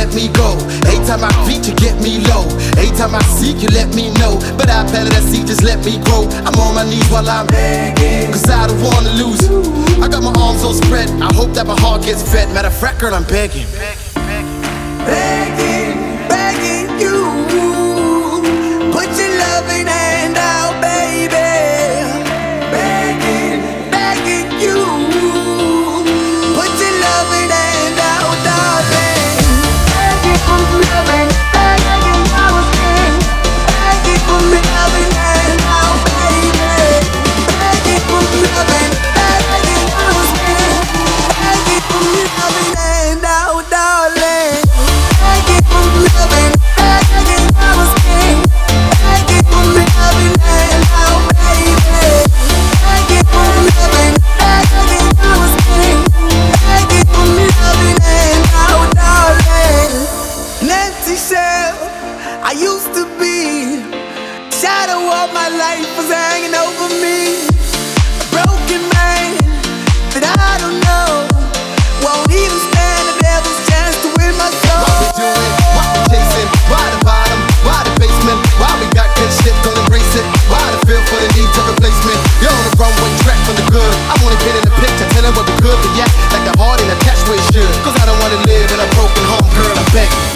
let me go. Every time I beat you, get me low. Every time I seek you, let me know. But I planted that seed, just let me grow. I'm on my knees while I'm begging, cause I don't wanna lose you. I got my arms all spread, I hope that my heart gets fed. Matter of fact, girl, I'm begging, begging you. Put your loving hand out, baby. Begging you. Put your loving hand out, darling. Begging for loving, begging I was king. Begging for loving hand out, baby. Begging for loving, begging I was king. Begging for loving hand out, darling. Begging for loving, begging I was king. Begging for loving hand out, baby. Begging for loving, begging I was king. Begging for loving hand out, darling. An empty shell I used to be. Shadow of my life was hanging over me. A broken man that I don't know won't even stand the devil's chance to win my soul. What we doing? What we chasing? Why the bottom? Why the basement? Why we got good shit? Don't embrace it. Why the feel for the need to replacement? You're on the runway track for the good. I wanna get in the picture, tell them what we good, but yeah, like the heart in the catch where it should. Cause I don't wanna live in a broken home, girl. I beg you.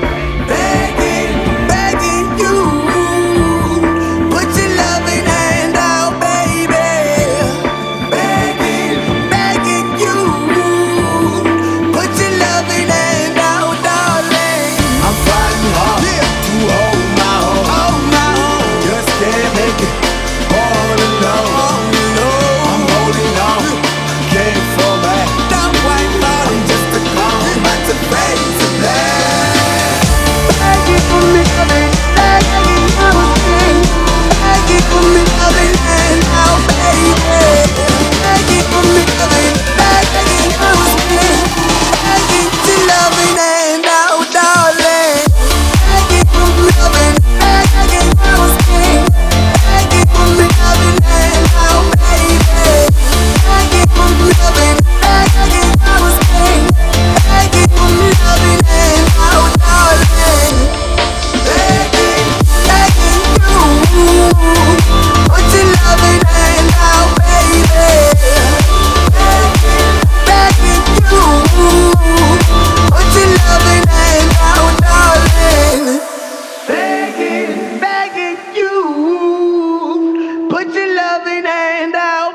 Begging you. Put your loving hand out, baby. Begging you. Put your loving hand out, darling. I'm fighting hard to hold my own. Just can't make it all alone. I'm holding on, can't fall back. I'm just a call back to fade to black. Begging for me, begging I was king. Begging for me, loving hand out, baby. Begging for me, begging I was king. Begging to loving hand out, darling. Begging for me, begging I was king. Begging for me, loving hand out, baby. Begging for me, begging I was king. Begging for me, loving hand out, darling. Begging you. Put your loving hand out, baby. Begging you. Put your loving hand out, darling. Begging you. Put your loving hand out.